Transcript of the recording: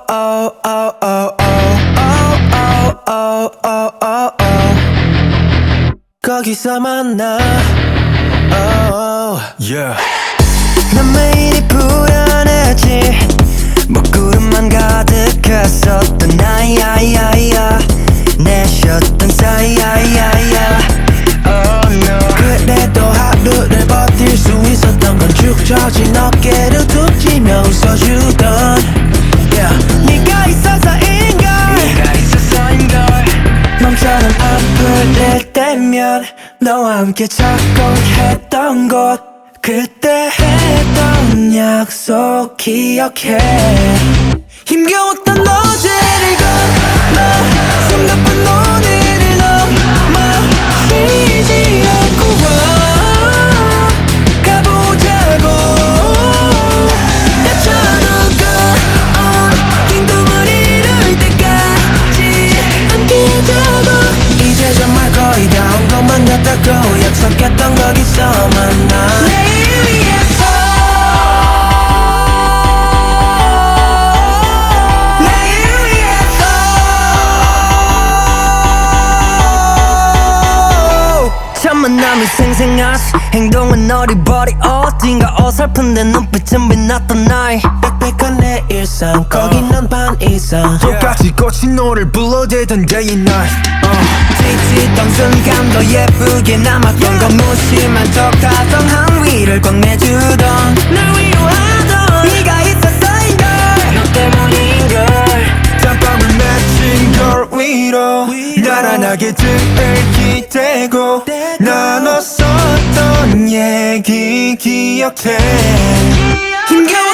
oh, oh, oh, oh, oh, oh, oh, oh. 거기서 만나. Oh, yeah. 난 매일이 불안하지. 먹구름만 가득했었던 나야야야. 내쉬었던 사이야야야. Oh no. 그래도 하루를 버틸 수 있었던 건 축 처진 어깨를 툭 치며 웃어주던 yeah. 네가 있어서인걸. 네가 있어서인걸. 맘처럼 아플 때면 너와 함께 작곡했던 곳. 그때 했던 약속 기억해. 힘겨웠던 어제를 건너 숨가쁜 오늘을 넘어 쉬지 않고 가보자고. 나처럼 긴 꿈을 이룰 때까지 함께해줘도 이제 정말 거의 다 온 것만 같다고 약속했던 거기서 만나. 내일 위해서 첫 만남이 생생하시 행동은 어리버리 어딘가 어설픈 내 눈빛은 빛났던 나이 빽빽한 내 일상 거기 넌 반 이상 똑같이 꽃이 노래를 불러대던 day and night. 지치던 순간도 예쁘게 남았던 건 무심한 척하던 항위를 꽉 내주던 날 위로하던 네가 있었어인걸. 너 때문인걸. 땀방울 맺힌 걸 위로 나란하게 등을 기대고 나눴었던 얘기 기억해. 힘겨워